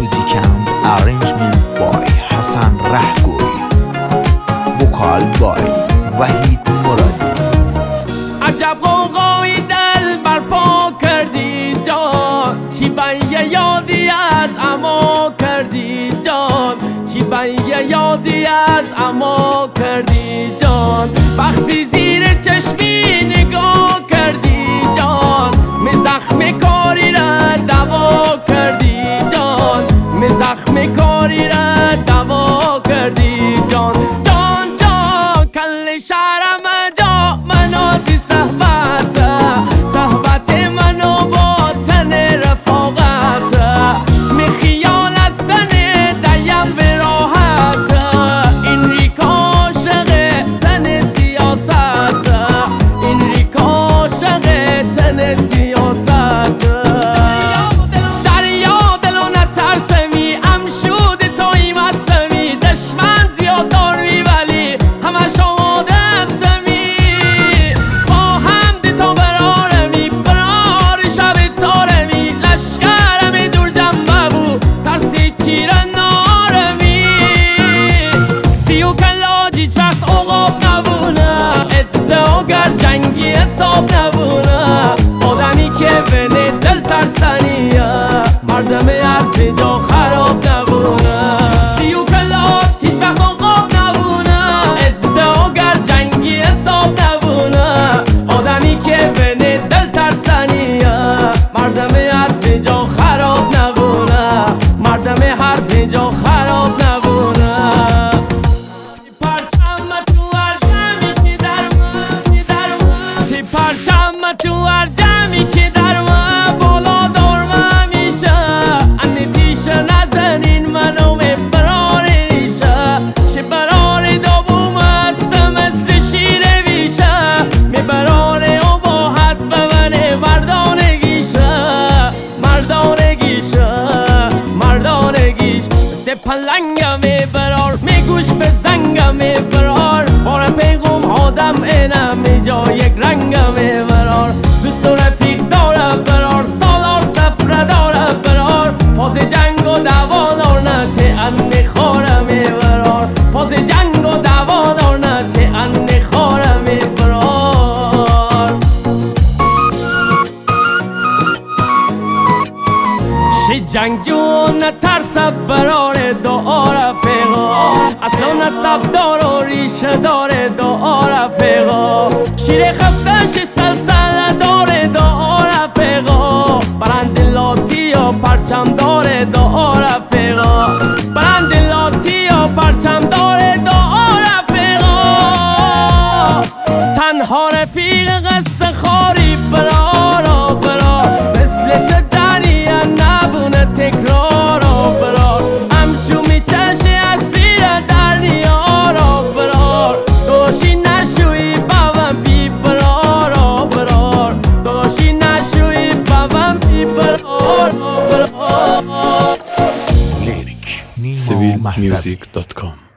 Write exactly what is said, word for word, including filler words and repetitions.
Music and arrangements by حسن رهگوی. وکال by وحید مرادی. عجب قوقایی دل برپا کردی جان، چی بیه یادی از اما کردی جان، چی بیه یادی از اما کردی جان. وقتی زیر چشمی نگاه کردی جان، می زخم کاری را دوا کردی جان، می زخم کاری را دوا کردی جان. جان جان کل شهرم جا مناتی صحبت، صحبت منو با تن رفاقت، می خیال از تن دیم به راحت، این ریک عاشق تن سیاست، این ریک عاشق تن سیاست. دریا دلو نترسمی امشود توی مسمی، دشمن زیاد داری ولی همش آماده هستمی، با هم دی تا برارمی برار شب تارمی، لشکرمی دور جنبه بو ترسی چیر نارمی، سیو کلاجی چرت اقاب نبونه، ادعاگر جنگی حساب نبونه، آدمی که بینه دل ترسنیه، مردم حرف جا خراب نبونه، سیو کلاج هیچ وقت اقاب نبونه، ادعاگر جنگی حساب نبونه، آدمی که بینه دل ترسنیه، مردم حرف جا خراب نبونه، مردم حرف جا خراب نبونه. پرچم تو هر جمعی که در من، که در من، تی پرچم تو هر جمعی که در من بالا دار من میشه، انتیشه نزنین منو به برار ریشه، چه برار دابوم هستم مثل شیر ویشه، می برار او با حد ببنه مردانگیشه، مردانگیشه، مردانگیش مثل پلنگم می برار، می گوش به زنگم می برار، بار پیغم آدم اینم می جا یک رنگم می برار، دوست و رفیق داره برار، سالار سفره داره برار، فاز جنگ و دعوا دار نه چه ان خواره می برار، فاز جنگ و دعوا دار نه چه ان خواره می برار. شی جنگجو نترس برار دعا رفیقا، اصلا نصب دار و ریشه دار دعا رفیقا، شیر خفتش سلسله دار دعا رفیقا، برند لاتی یا پرچم دار دعا رفیقا، برند لاتی یا پرچم دار دعا رفیقا، تنها رفیق قصه خاری برارا برار، مثل تدنیه نبونه تکرارا برار، امشو میچشه اسیر در نیارا برار، دوشی نشوی بابم بی برارا برار، دوشی نشوی بابم بی برارا برار. لیریک سیویل میوزیک دات کام